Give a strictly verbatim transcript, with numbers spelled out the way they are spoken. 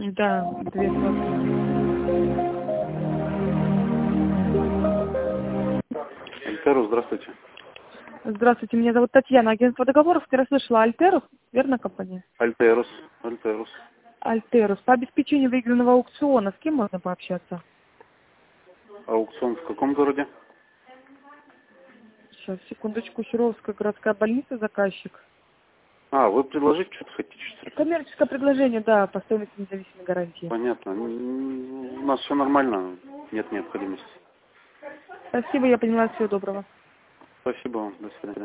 Да, две сотки. Альтерус, здравствуйте. Здравствуйте, меня зовут Татьяна, агентство договоров. Ты расслышала Альтерус, верно, компания? Альтерус, Альтерус. Альтерус. По обеспечению выигранного аукциона с кем можно пообщаться? Аукцион в каком городе? Сейчас, секундочку. Херовская городская больница, заказчик. А, вы предложить что-то хотите, что ли? Коммерческое предложение, да, по стоимости независимой гарантии. Понятно. М, У нас все нормально, нет необходимости. Спасибо, я поняла, всего доброго. Спасибо вам, до свидания.